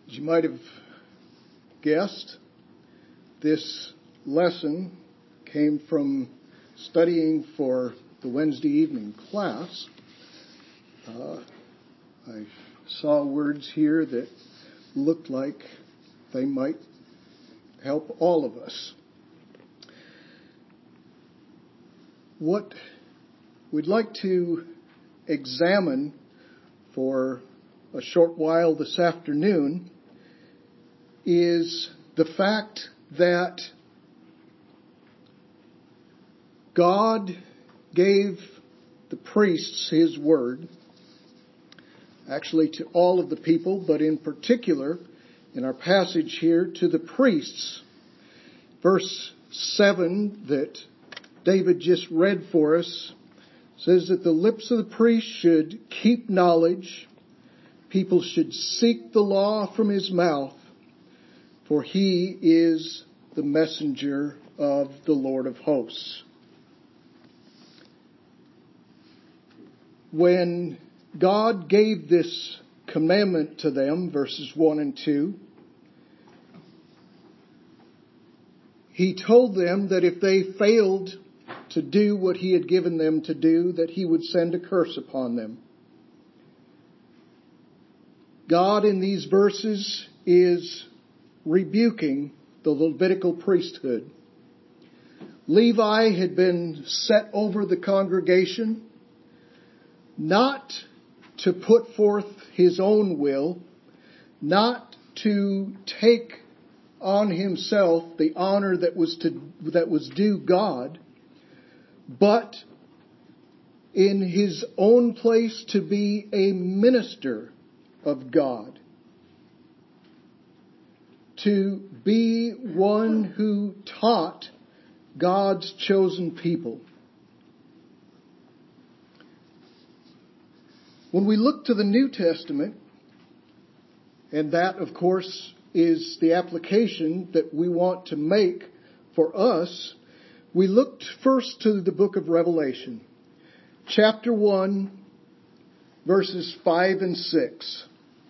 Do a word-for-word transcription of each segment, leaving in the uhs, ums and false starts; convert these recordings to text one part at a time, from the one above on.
As you might have guessed, this lesson came from studying for the Wednesday evening class. Uh, I saw words here that looked like they might help all of us. What we'd like to examine for a short while this afternoon is the fact that God gave the priests His word, actually to all of the people, but in particular, in our passage here, to the priests. Verse seven that David just read for us says that the lips of the priest should keep knowledge. People should seek the law from his mouth, for he is the messenger of the Lord of hosts. When God gave this commandment to them, verses one and two, He told them that if they failed to do what He had given them to do, that He would send a curse upon them. God in these verses is rebuking the Levitical priesthood. Levi had been set over the congregation, not to put forth his own will, not to take on himself the honor that was to that was due God, but in his own place to be a minister of God, to be one who taught God's chosen people. When we look to the New Testament, and that, of course, is the application that we want to make for us, we looked first to the book of Revelation, chapter one, verses five and six.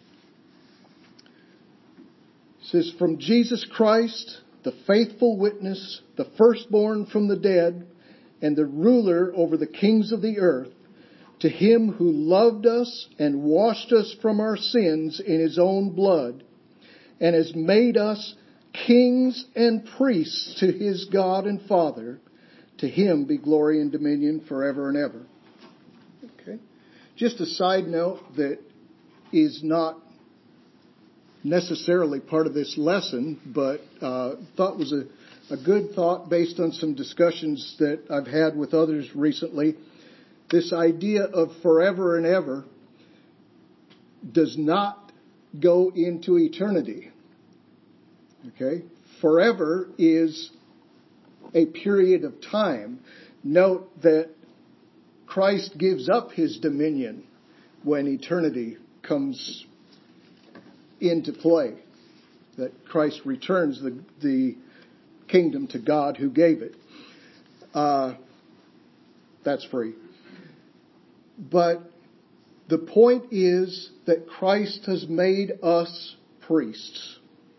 It says, "From Jesus Christ, the faithful witness, the firstborn from the dead, and the ruler over the kings of the earth, to Him who loved us and washed us from our sins in His own blood, and has made us kings and priests to His God and Father, to Him be glory and dominion forever and ever." Okay. Just a side note that is not necessarily part of this lesson, but uh, thought was a, a good thought based on some discussions that I've had with others recently. This idea of forever and ever does not go into eternity. Okay? Forever is a period of time. Note that Christ gives up His dominion when eternity comes into play. That Christ returns the, the kingdom to God who gave it. Uh, that's free. But the point is that Christ has made us priests.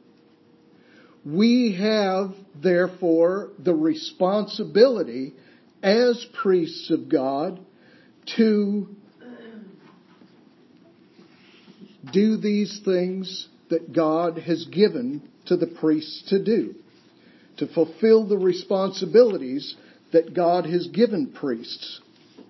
We have, therefore, the responsibility as priests of God to do these things that God has given to the priests to do, to fulfill the responsibilities that God has given priests.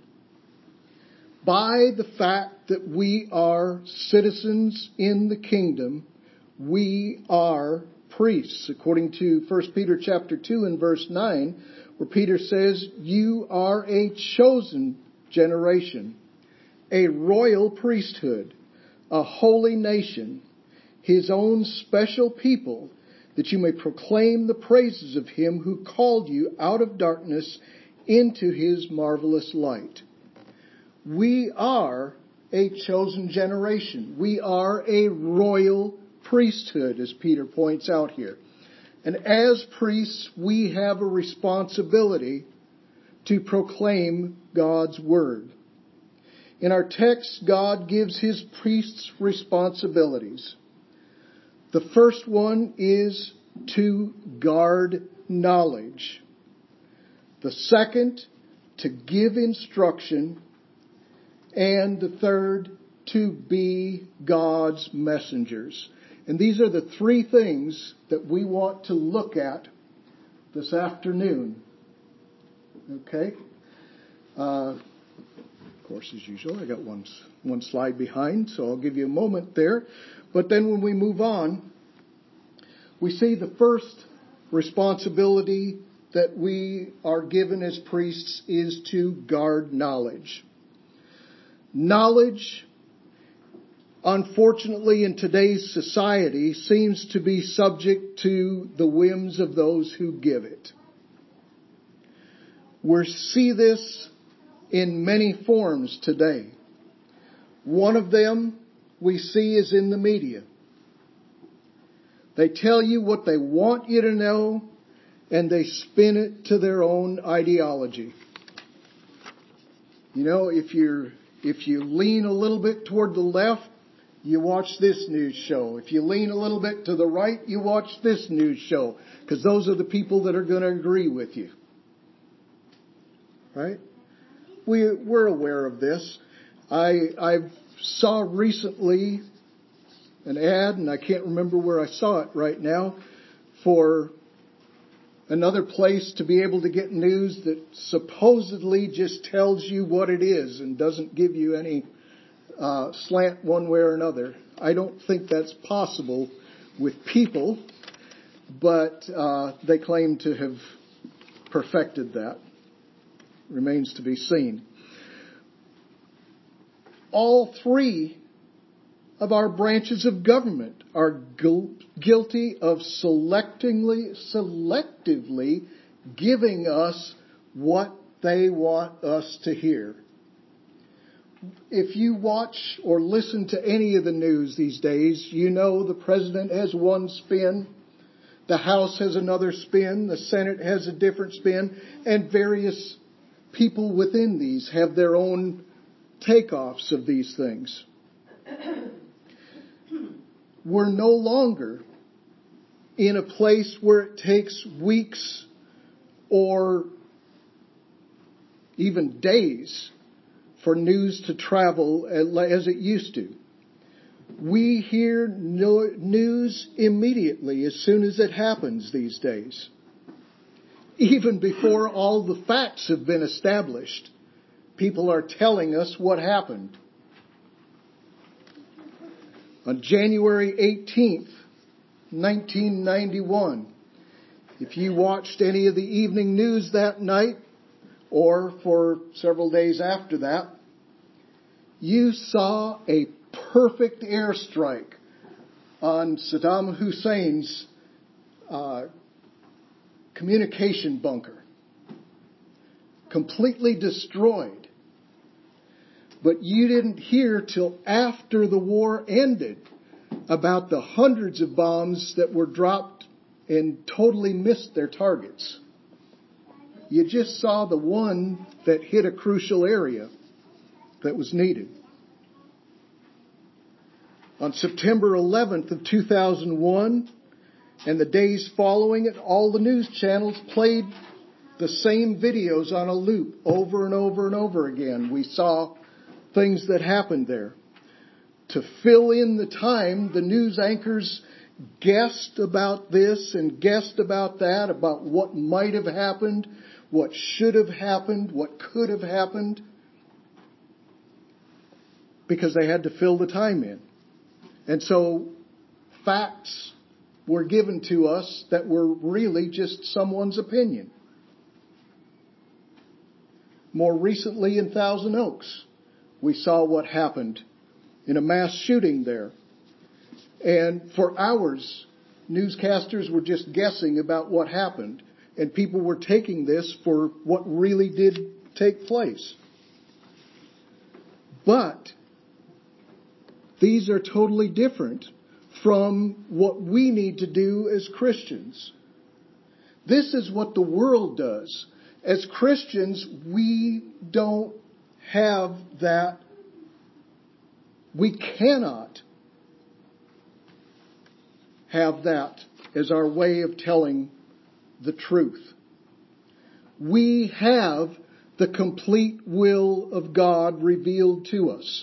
By the fact that we are citizens in the kingdom, we are priests, according to First Peter chapter two and verse nine, where Peter says, "You are a chosen generation, a royal priesthood, a holy nation, His own special people, that you may proclaim the praises of Him who called you out of darkness into His marvelous light." We are a chosen generation. We are a royal priesthood, as Peter points out here. And as priests, we have a responsibility to proclaim God's word. In our text, God gives His priests responsibilities. The first one is to guard knowledge. The second, to give instruction. And the third, to be God's messengers. And these are the three things that we want to look at this afternoon. Okay? Uh, of course, as usual, I got one, one slide behind, so I'll give you a moment there. But then when we move on, we see the first responsibility that we are given as priests is to guard knowledge. Knowledge, unfortunately, in today's society, seems to be subject to the whims of those who give it. We see this in many forms today. One of them we see is in the media. They tell you what they want you to know, and they spin it to their own ideology. You know, if you're If you lean a little bit toward the left, you watch this news show. If you lean a little bit to the right, you watch this news show. Because those are the people that are going to agree with you. Right? We, we're aware of this. I I saw recently an ad, and I can't remember where I saw it right now, for another place to be able to get news that supposedly just tells you what it is and doesn't give you any uh, slant one way or another. I don't think that's possible with people, but uh, they claim to have perfected that. Remains to be seen. All three of our branches of government are gu- guilty of selectively, selectively giving us what they want us to hear. If you watch or listen to any of the news these days, you know the president has one spin, the House has another spin, the Senate has a different spin, and various people within these have their own takeoffs of these things. We're no longer in a place where it takes weeks or even days for news to travel as it used to. We hear news immediately as soon as it happens these days. Even before all the facts have been established, people are telling us what happened. On January eighteenth, nineteen ninety-one, if you watched any of the evening news that night, or for several days after that, you saw a perfect airstrike on Saddam Hussein's uh, communication bunker. Completely destroyed. But you didn't hear till after the war ended about the hundreds of bombs that were dropped and totally missed their targets. You just saw the one that hit a crucial area that was needed. On September eleventh of two thousand one and the days following it, all the news channels played the same videos on a loop over and over and over again. We saw things that happened there. To fill in the time, the news anchors guessed about this and guessed about that, about what might have happened, what should have happened, what could have happened, because they had to fill the time in. And so facts were given to us that were really just someone's opinion. More recently in Thousand Oaks, we saw what happened in a mass shooting there. And for hours, newscasters were just guessing about what happened. And people were taking this for what really did take place. But these are totally different from what we need to do as Christians. This is what the world does. As Christians, we don't have that. We cannot have that as our way of telling the truth. We have the complete will of God revealed to us.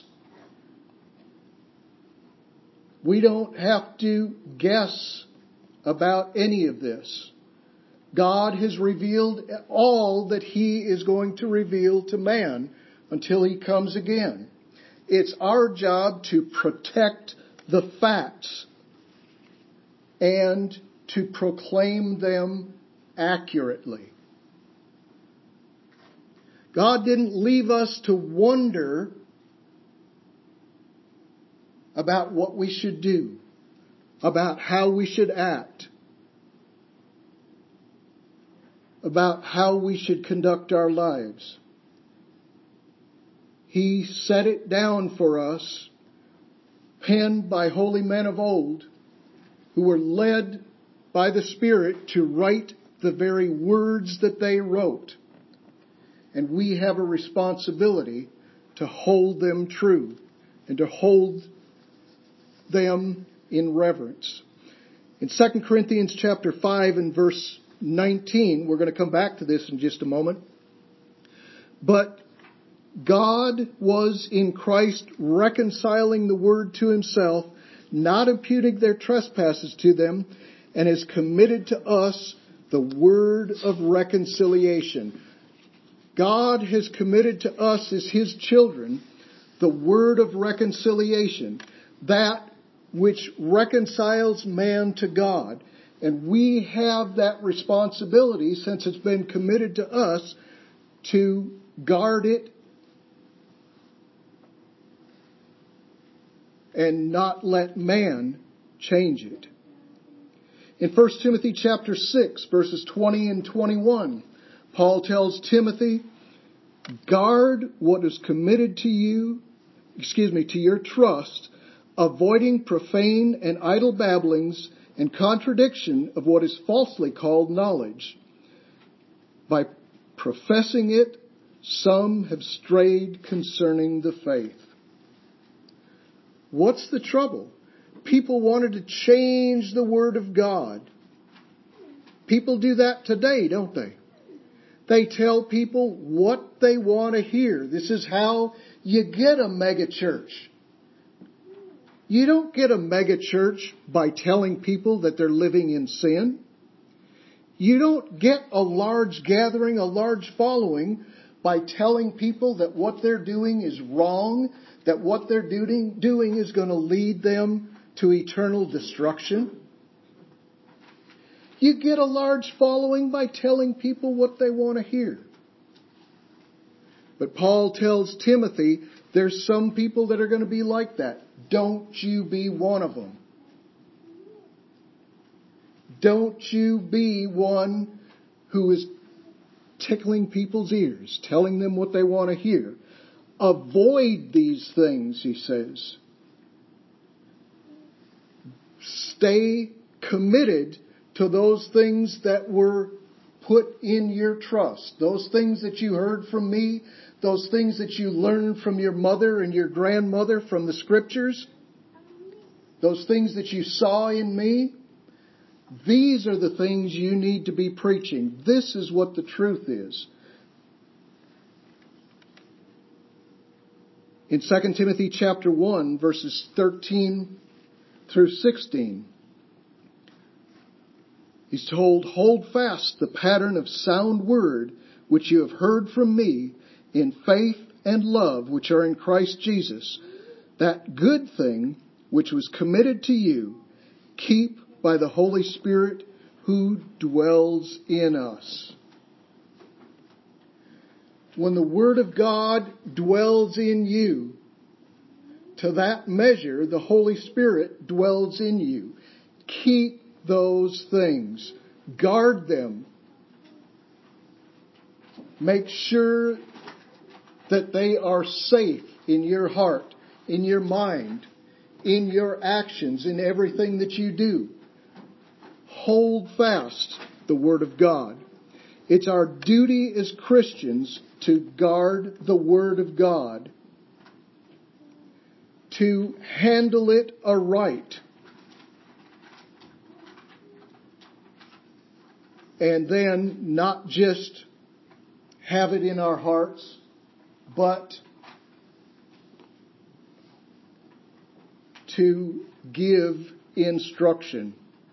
We don't have to guess about any of this. God has revealed all that He is going to reveal to man until He comes again. It's our job to protect the facts and to proclaim them accurately. God didn't leave us to wonder about what we should do, about how we should act, about how we should conduct our lives. He set it down for us, penned by holy men of old, who were led by the Spirit to write the very words that they wrote. And we have a responsibility to hold them true and to hold them in reverence. In Second Corinthians chapter five and verse nineteen, we're going to come back to this in just a moment. But God was in Christ reconciling the world to Himself, not imputing their trespasses to them, and has committed to us the word of reconciliation. God has committed to us as His children the word of reconciliation, that which reconciles man to God. And we have that responsibility, since it's been committed to us, to guard it and not let man change it. In First Timothy chapter six, verses twenty and twenty-one, Paul tells Timothy, guard what is committed to you, excuse me, to your trust, avoiding profane and idle babblings and contradiction of what is falsely called knowledge. By professing it, some have strayed concerning the faith. What's the trouble? People wanted to change the Word of God. People do that today, don't they? They tell people what they want to hear. This is how you get a mega church. You don't get a mega church by telling people that they're living in sin. You don't get a large gathering, a large following, by telling people that what they're doing is wrong, that what they're doing, doing is going to lead them to eternal destruction. You get a large following by telling people what they want to hear. But Paul tells Timothy, there's some people that are going to be like that. Don't you be one of them. Don't you be one who is tickling people's ears, telling them what they want to hear. Avoid these things, he says. Stay committed to those things that were put in your trust. Those things that you heard from me, those things that you learned from your mother and your grandmother from the Scriptures, those things that you saw in me. These are the things you need to be preaching. This is what the truth is. In Second Timothy chapter one, verses thirteen through sixteen, he's told, hold fast the pattern of sound word which you have heard from me in faith and love which are in Christ Jesus. That good thing which was committed to you, keep by the Holy Spirit who dwells in us. When the Word of God dwells in you, to that measure the Holy Spirit dwells in you. Keep those things. Guard them. Make sure that they are safe in your heart, in your mind, in your actions, in everything that you do. Hold fast the Word of God. It's our duty as Christians to guard the Word of God, to handle it aright, and then not just have it in our hearts, but to give instruction.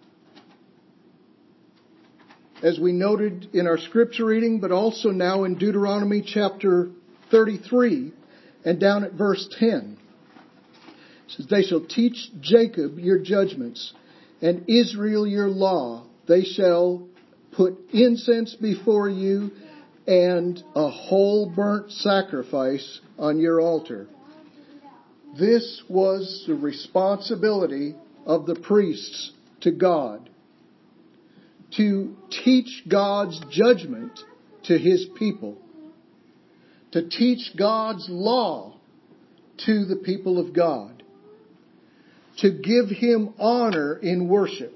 As we noted in our scripture reading, but also now in Deuteronomy chapter thirty-three and down at verse ten. It says, they shall teach Jacob your judgments and Israel your law. They shall put incense before you and a whole burnt sacrifice on your altar. This was the responsibility of the priests to God, to teach God's judgment to His people, to teach God's law to the people of God, to give Him honor in worship,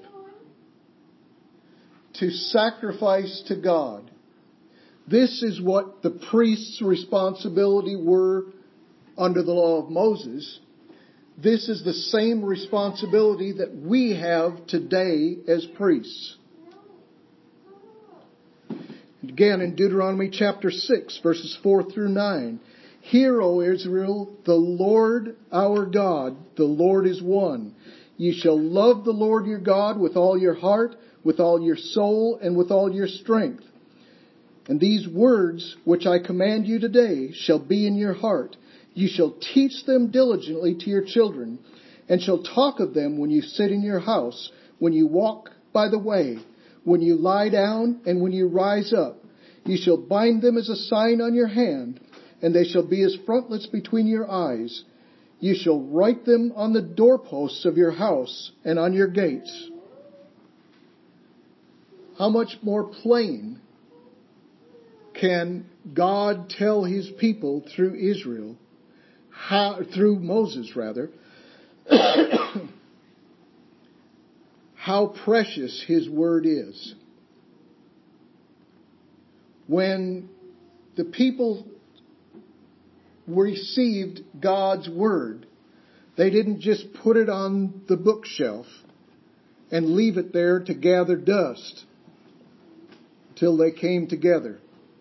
to sacrifice to God. This is what the priest's responsibility were under the law of Moses. This is the same responsibility that we have today as priests. Again, in Deuteronomy chapter six, verses four through nine. Hear, O Israel, the Lord our God, the Lord is one. You shall love the Lord your God with all your heart, with all your soul, and with all your strength. And these words which I command you today shall be in your heart. You shall teach them diligently to your children, and shall talk of them when you sit in your house, when you walk by the way, when you lie down, and when you rise up. You shall bind them as a sign on your hand, and they shall be as frontlets between your eyes. You shall write them on the doorposts of your house and on your gates. How much more plain can God tell His people through Israel, how, through Moses rather, how precious His word is? When the people received God's word, they didn't just put it on the bookshelf and leave it there to gather dust till they came together.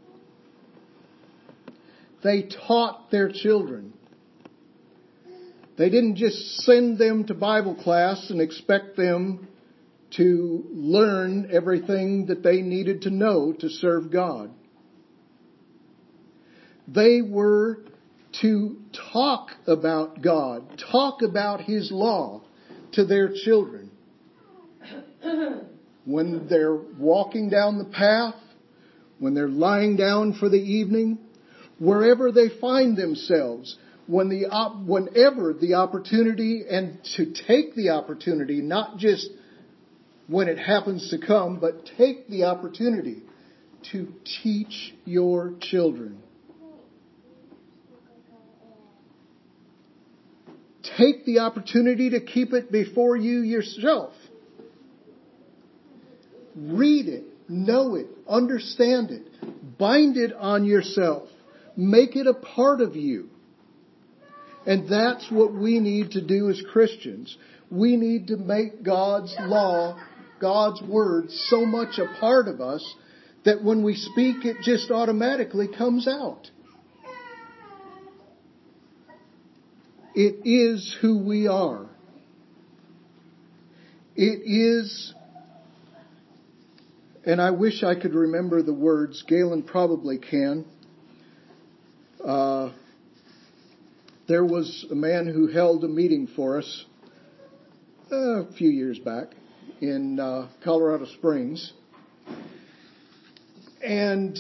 They taught their children. They didn't just send them to Bible class and expect them to learn everything that they needed to know to serve God. They were to talk about God, talk about His law to their children. When they're walking down the path, when they're lying down for the evening, wherever they find themselves, when the whenever the opportunity, and to take the opportunity, not just when it happens to come, but take the opportunity to teach your children. Take the opportunity to keep it before you yourself. Read it, know it, understand it, bind it on yourself, make it a part of you. And that's what we need to do as Christians. We need to make God's law, God's word, so much a part of us that when we speak, it just automatically comes out. It is who we are. It is, and I wish I could remember the words. Galen probably can. Uh, there was a man who held a meeting for us uh, a few years back in uh, Colorado Springs. And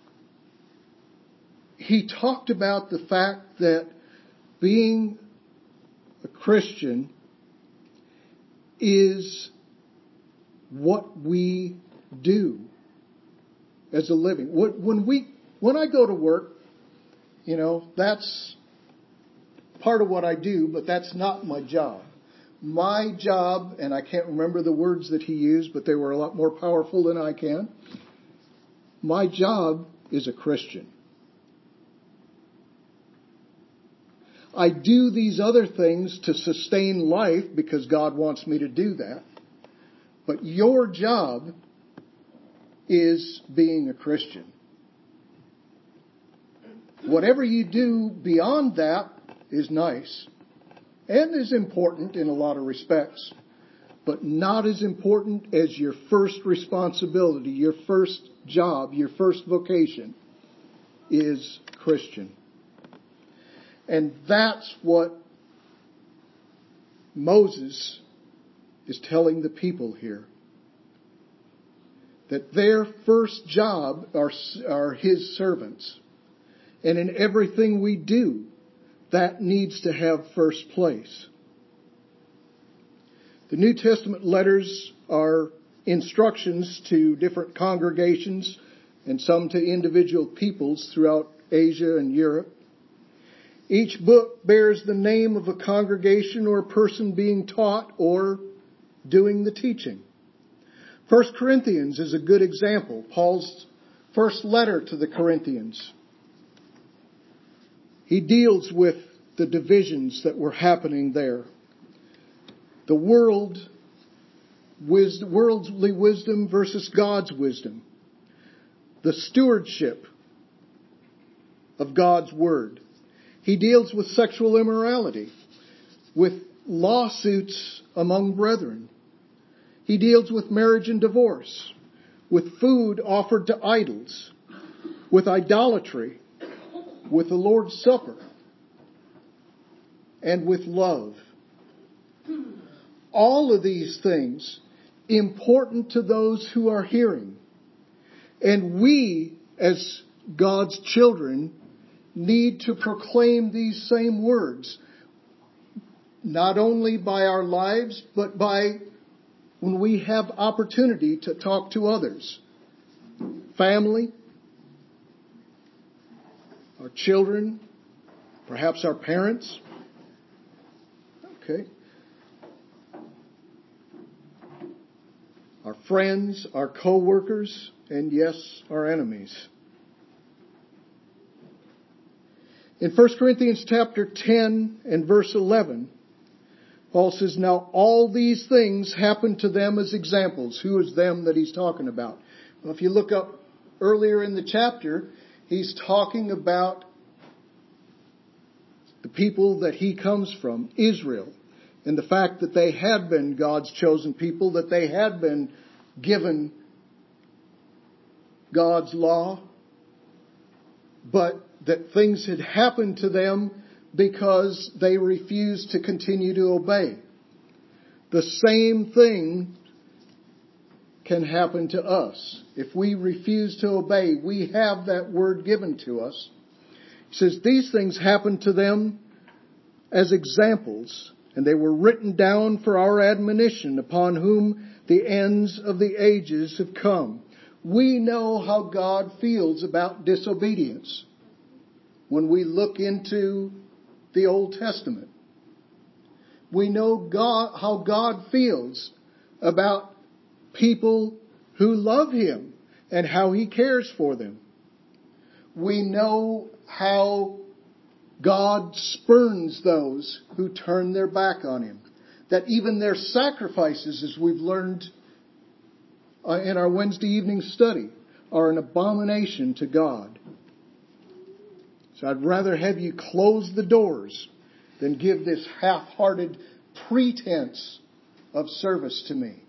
he talked about the fact that being a Christian is what we do as a living. When we, when I go to work, you know, that's part of what I do, but that's not my job. My job, and I can't remember the words that he used, but they were a lot more powerful than I can. My job is a Christian. I do these other things to sustain life because God wants me to do that. But your job is being a Christian. Whatever you do beyond that is nice and is important in a lot of respects, but not as important as your first responsibility, your first job, your first vocation is Christian. And that's what Moses is telling the people here. That their first job are, are his servants. And in everything we do, that needs to have first place. The New Testament letters are instructions to different congregations and some to individual peoples throughout Asia and Europe. Each book bears the name of a congregation or a person being taught or doing the teaching. First Corinthians is a good example. Paul's first letter to the Corinthians. He deals with the divisions that were happening there. The world, wisdom, worldly wisdom versus God's wisdom. The stewardship of God's word. He deals with sexual immorality, with lawsuits among brethren. He deals with marriage and divorce, with food offered to idols, with idolatry, with the Lord's Supper, and with love. All of these things important to those who are hearing. And we, as God's children, need to proclaim these same words, not only by our lives, but by when we have opportunity to talk to others. Family, our children, perhaps our parents. Okay. Our friends, our co-workers, and yes, our enemies. In First Corinthians chapter ten and verse eleven, Paul says, now all these things happened to them as examples. Who is them that he's talking about? Well, if you look up earlier in the chapter, he's talking about the people that he comes from, Israel, and the fact that they had been God's chosen people, that they had been given God's law, but that things had happened to them because they refused to continue to obey. The same thing can happen to us. If we refuse to obey, we have that word given to us. He says, these things happened to them as examples, and they were written down for our admonition, upon whom the ends of the ages have come. We know how God feels about disobedience when we look into the Old Testament. We know God, how God feels about people who love Him and how He cares for them. We know how God spurns those who turn their back on Him. That even their sacrifices, as we've learned in our Wednesday evening study, are an abomination to God. So I'd rather have you close the doors than give this half-hearted pretense of service to me.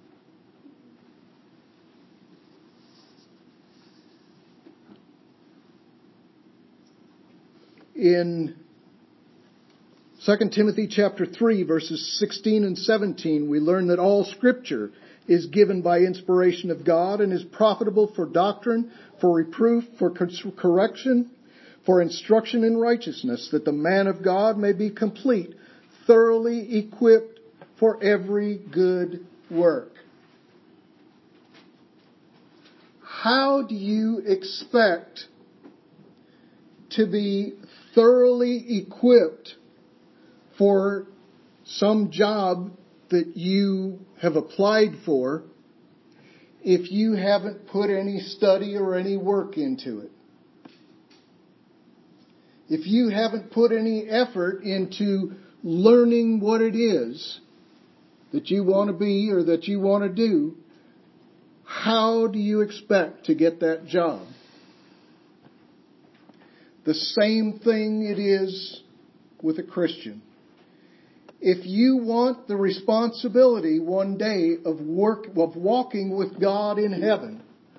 In Second Timothy chapter three, verses sixteen and seventeen, we learn that all Scripture is given by inspiration of God and is profitable for doctrine, for reproof, for correction, for instruction in righteousness, that the man of God may be complete, thoroughly equipped for every good work. How do you expect to be thoroughly equipped for some job that you have applied for if you haven't put any study or any work into it? If you haven't put any effort into learning what it is that you want to be or that you want to do, How do you expect to get that job? The same thing it is with a Christian. If you want the responsibility one day of work, of walking with God in heaven,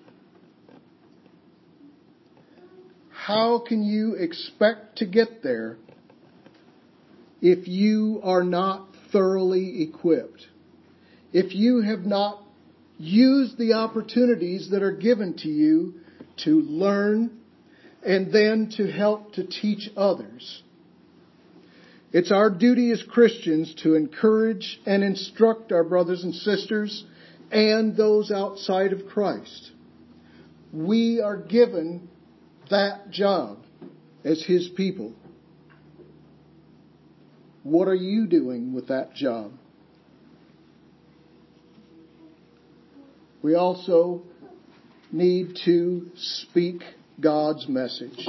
how can you expect to get there if you are not thoroughly equipped? If you have not used the opportunities that are given to you to learn and then to help to teach others? It's our duty as Christians to encourage and instruct our brothers and sisters and those outside of Christ. We are given that job as His people. What are you doing with that job? We also need to speak God's message.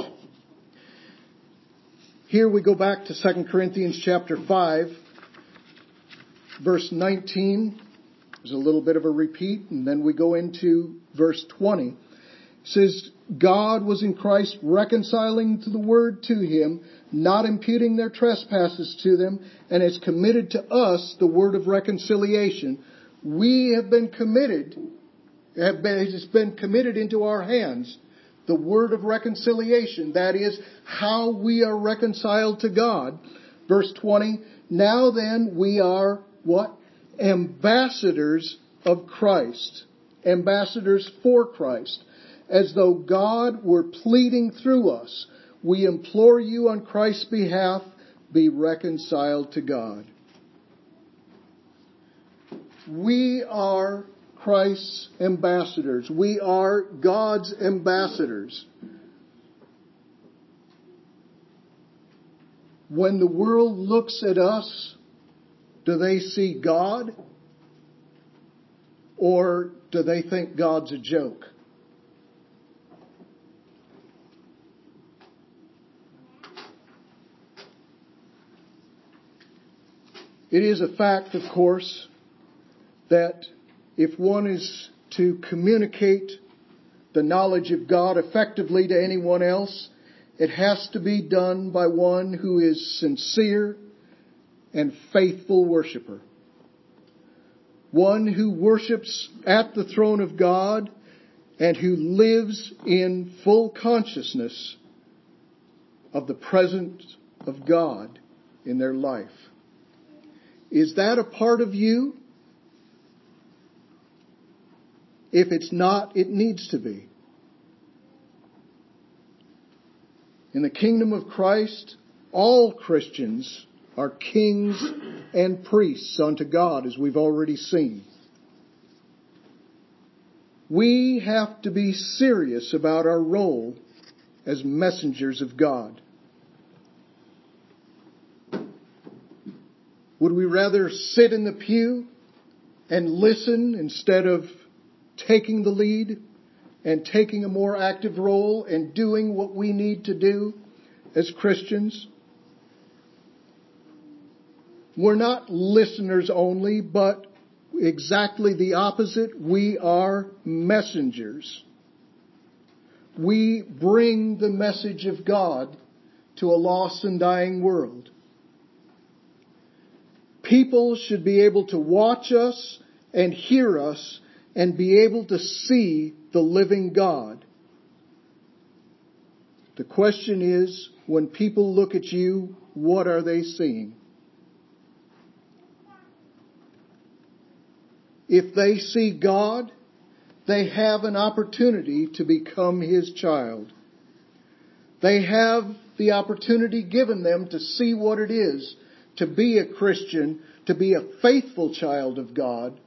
Here we go back to Second Corinthians chapter five, verse nineteen. There's a little bit of a repeat, and then we go into verse twenty. It says, God was in Christ reconciling to the word to him, not imputing their trespasses to them, and has committed to us the word of reconciliation. We have been committed, have been, it has been committed into our hands, the word of reconciliation. That is how we are reconciled to God. Verse twenty, now then we are what? Ambassadors of Christ. Ambassadors for Christ. As though God were pleading through us. We implore you on Christ's behalf, be reconciled to God. We are Christ's ambassadors. We are God's ambassadors. When the world looks at us, do they see God? Or do they think God's a joke? It is a fact, of course, that if one is to communicate the knowledge of God effectively to anyone else, it has to be done by one who is sincere and faithful worshiper. One who worships at the throne of God and who lives in full consciousness of the presence of God in their life. Is that a part of you? If it's not, it needs to be. In the kingdom of Christ, all Christians are kings and priests unto God, as we've already seen. We have to be serious about our role as messengers of God. Would we rather sit in the pew and listen instead of taking the lead and taking a more active role and doing what we need to do as Christians? We're not listeners only, but exactly the opposite. We are messengers. We bring the message of God to a lost and dying world. People should be able to watch us and hear us and be able to see the living God. The question is, when people look at you, what are they seeing? If they see God, they have an opportunity to become His child. They have the opportunity given them to see what it is to be a Christian, to be a faithful child of God,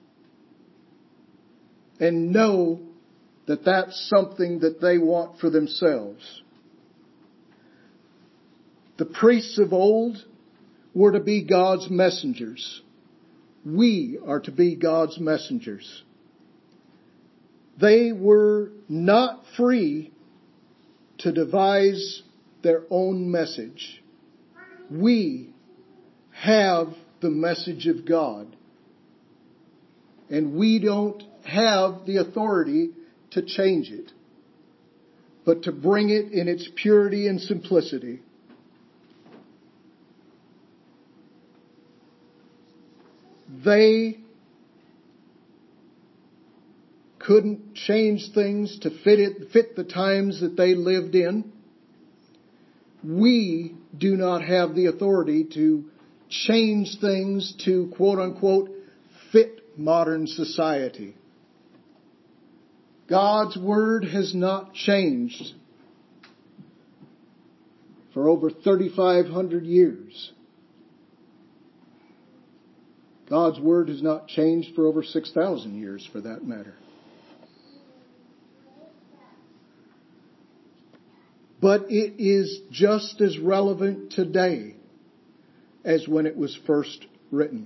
and know that that's something that they want for themselves. The priests of old were to be God's messengers. We are to be God's messengers. They were not free to devise their own message. We have the message of God. And we don't have the authority to change it, but to bring it in its purity and simplicity. They couldn't change things to fit it, fit the times that they lived in. We do not have the authority to change things to, quote unquote, fit modern society. God's Word has not changed for over thirty-five hundred years. God's Word has not changed for over six thousand years, for that matter. But it is just as relevant today as when it was first written.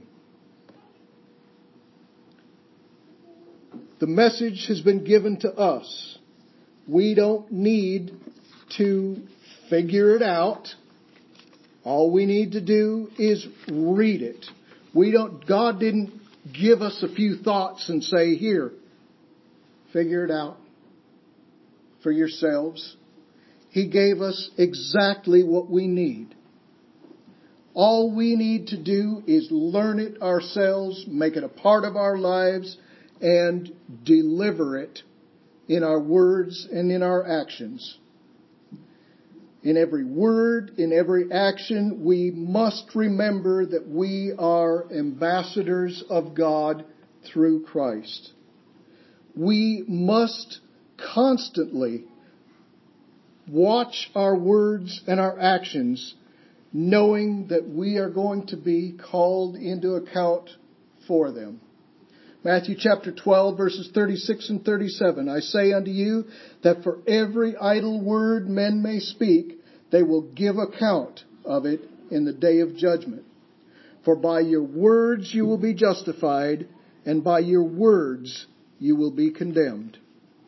The message has been given to us. We don't need to figure it out. All we need to do is read it. We don't, God didn't give us a few thoughts and say, here, figure it out for yourselves. He gave us exactly what we need. All we need to do is learn it ourselves, make it a part of our lives, and deliver it in our words and in our actions. In every word, in every action, we must remember that we are ambassadors of God through Christ. We must constantly watch our words and our actions, knowing that we are going to be called into account for them. Matthew chapter twelve, verses thirty-six and thirty-seven. I say unto you that for every idle word men may speak, they will give account of it in the day of judgment. For by your words you will be justified, and by your words you will be condemned.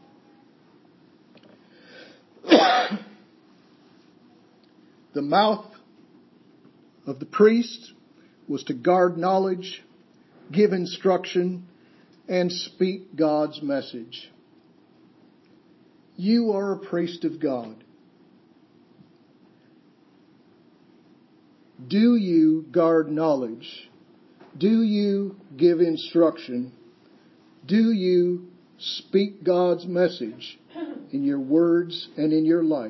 The mouth of the priest was to guard knowledge, give instruction, and speak God's message. You are a priest of God. Do you guard knowledge? Do you give instruction? Do you speak God's message in your words and in your life?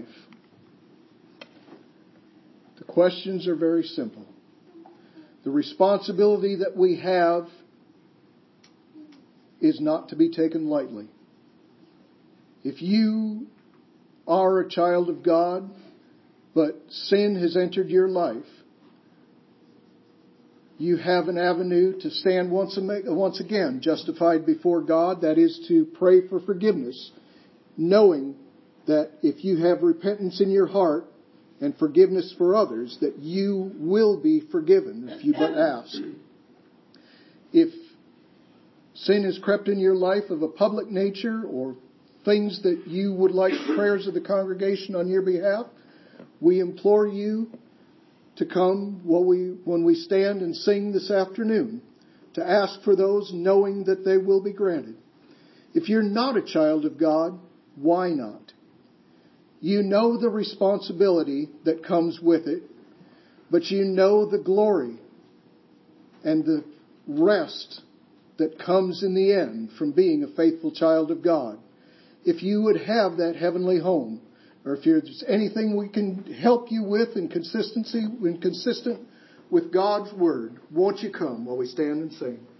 The questions are very simple. The responsibility that we have is not to be taken lightly. If you are a child of God, but sin has entered your life, you have an avenue to stand once once again justified before God. That is to pray for forgiveness, knowing that if you have repentance in your heart and forgiveness for others, that you will be forgiven if you but ask. If sin has crept in your life of a public nature, or things that you would like prayers of the congregation on your behalf, we implore you to come when we, when we stand and sing this afternoon, to ask for those, knowing that they will be granted. If you're not a child of God, why not? You know the responsibility that comes with it, but you know the glory and the rest that comes in the end from being a faithful child of God. If you would have that heavenly home, or if there's anything we can help you with in consistency, in consistent with God's Word, won't you come while we stand and sing?